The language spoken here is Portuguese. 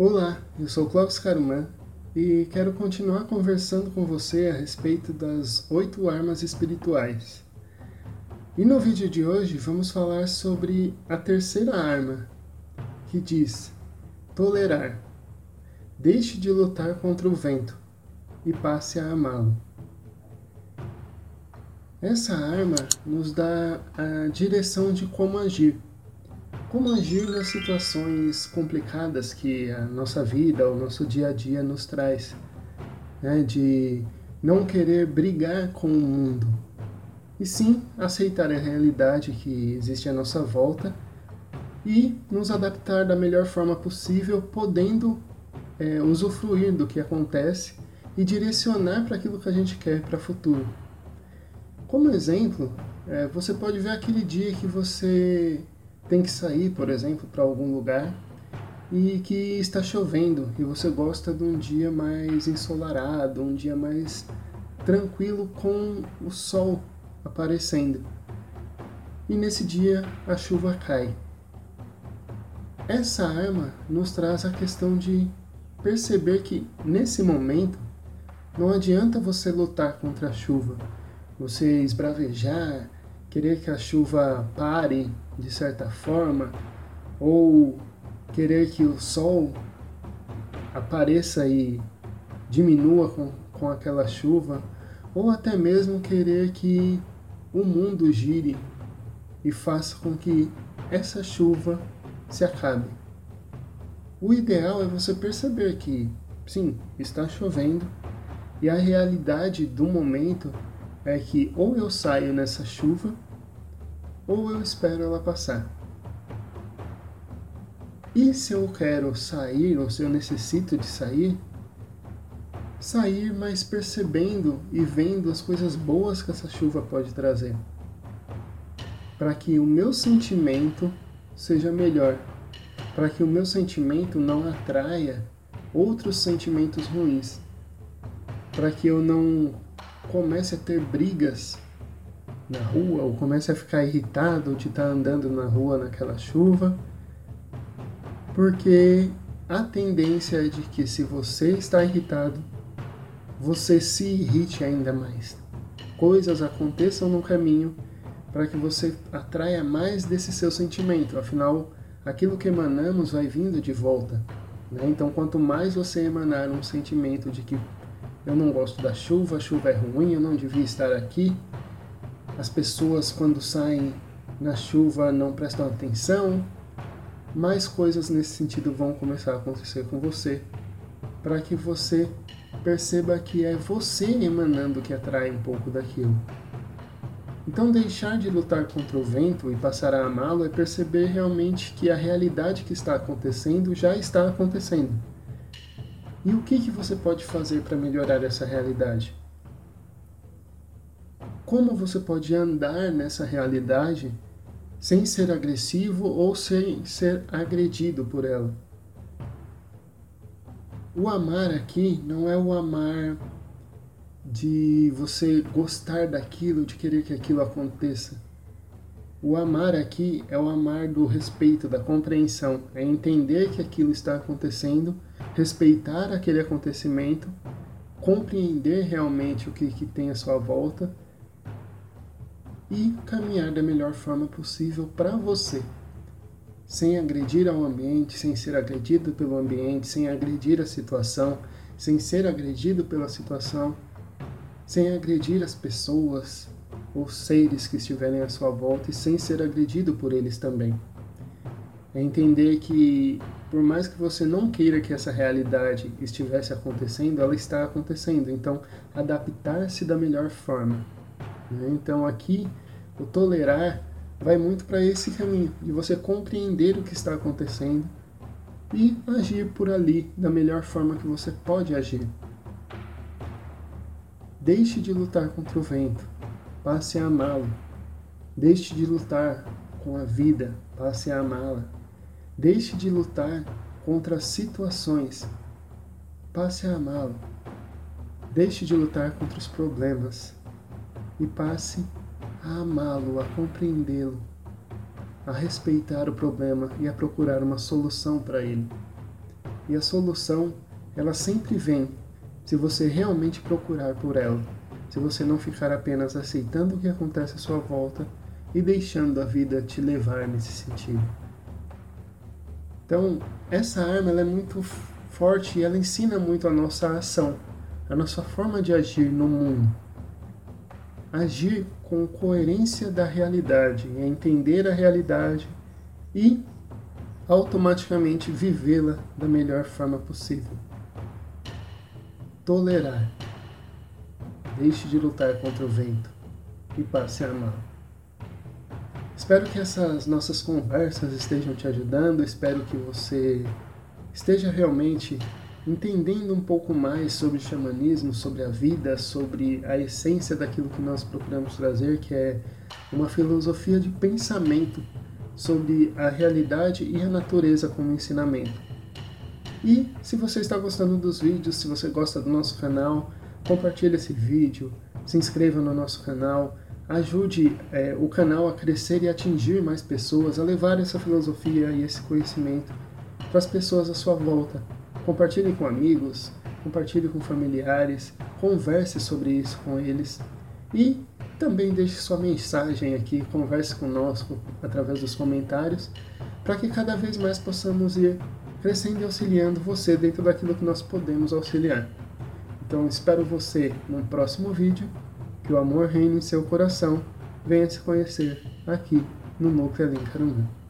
Olá, eu sou Clóvis Caruman e quero continuar conversando com você a respeito das 8 armas espirituais. E no vídeo de hoje vamos falar sobre a terceira arma, que diz: tolerar. Deixe de lutar contra o vento e passe a amá-lo. Essa arma nos dá a direção de como agir. Como agir nas situações complicadas que a nossa vida, o nosso dia a dia nos traz, né? De não querer brigar com o mundo, e sim aceitar a realidade que existe à nossa volta e nos adaptar da melhor forma possível, podendo usufruir do que acontece e direcionar para aquilo que a gente quer para o futuro. Como exemplo, você pode ver aquele dia que você tem que sair, por exemplo, para algum lugar e que está chovendo e você gosta de um dia mais ensolarado, um dia mais tranquilo com o sol aparecendo. E nesse dia a chuva cai. Essa arma nos traz a questão de perceber que nesse momento não adianta você lutar contra a chuva, você esbravejar, querer que a chuva pare de certa forma, ou querer que o sol apareça e diminua com aquela chuva, ou até mesmo querer que o mundo gire e faça com que essa chuva se acabe. O ideal é você perceber que, sim, está chovendo e a realidade do momento é que ou eu saio nessa chuva ou eu espero ela passar. E se eu quero sair, ou se eu necessito de sair, mas percebendo e vendo as coisas boas que essa chuva pode trazer, para que o meu sentimento seja melhor, para que o meu sentimento não atraia outros sentimentos ruins, para que eu não comece a ter brigas na rua, ou comece a ficar irritado de estar andando na rua naquela chuva, porque a tendência é de que se você está irritado, você se irrite ainda mais. Coisas aconteçam no caminho para que você atraia mais desse seu sentimento, afinal, aquilo que emanamos vai vindo de volta, né? Então, quanto mais você emanar um sentimento de que eu não gosto da chuva, a chuva é ruim, eu não devia estar aqui, as pessoas quando saem na chuva não prestam atenção, mais coisas nesse sentido vão começar a acontecer com você, para que você perceba que é você emanando que atrai um pouco daquilo. Então, deixar de lutar contra o vento e passar a amá-lo é perceber realmente que a realidade que está acontecendo já está acontecendo. E o que você pode fazer para melhorar essa realidade? Como você pode andar nessa realidade sem ser agressivo ou sem ser agredido por ela? O amar aqui não é o amar de você gostar daquilo, de querer que aquilo aconteça. O amar aqui é o amar do respeito, da compreensão, é entender que aquilo está acontecendo, respeitar aquele acontecimento, compreender realmente o que tem à sua volta e caminhar da melhor forma possível para você, sem agredir ao ambiente, sem ser agredido pelo ambiente, sem agredir a situação, sem ser agredido pela situação, sem agredir as pessoas ou seres que estiverem à sua volta e sem ser agredido por eles também. É entender que, por mais que você não queira que essa realidade estivesse acontecendo, ela está acontecendo. Então, adaptar-se da melhor forma. Então, aqui, o tolerar vai muito para esse caminho, de você compreender o que está acontecendo e agir por ali da melhor forma que você pode agir. Deixe de lutar contra o vento, passe a amá-lo. Deixe de lutar com a vida, passe a amá-la. Deixe de lutar contra as situações, passe a amá-lo. Deixe de lutar contra os problemas e passe a amá-lo, a compreendê-lo, a respeitar o problema e a procurar uma solução para ele. E a solução, ela sempre vem se você realmente procurar por ela. Se você não ficar apenas aceitando o que acontece à sua volta e deixando a vida te levar nesse sentido. Então, essa arma ela é muito forte e ela ensina muito a nossa ação, a nossa forma de agir no mundo. Agir com coerência da realidade, é entender a realidade e automaticamente vivê-la da melhor forma possível. Tolerar. Deixe de lutar contra o vento e passe a amá-lo. Espero que essas nossas conversas estejam te ajudando, espero que você esteja realmente entendendo um pouco mais sobre xamanismo, sobre a vida, sobre a essência daquilo que nós procuramos trazer, que é uma filosofia de pensamento sobre a realidade e a natureza como ensinamento. E se você está gostando dos vídeos, se você gosta do nosso canal, compartilhe esse vídeo, se inscreva no nosso canal, ajude o canal a crescer e atingir mais pessoas, a levar essa filosofia e esse conhecimento para as pessoas à sua volta. Compartilhe com amigos, compartilhe com familiares, converse sobre isso com eles e também deixe sua mensagem aqui, converse conosco através dos comentários, para que cada vez mais possamos ir crescendo e auxiliando você dentro daquilo que nós podemos auxiliar. Então espero você num próximo vídeo, que o amor reine em seu coração, venha se conhecer aqui no Núcleo Alencar 1.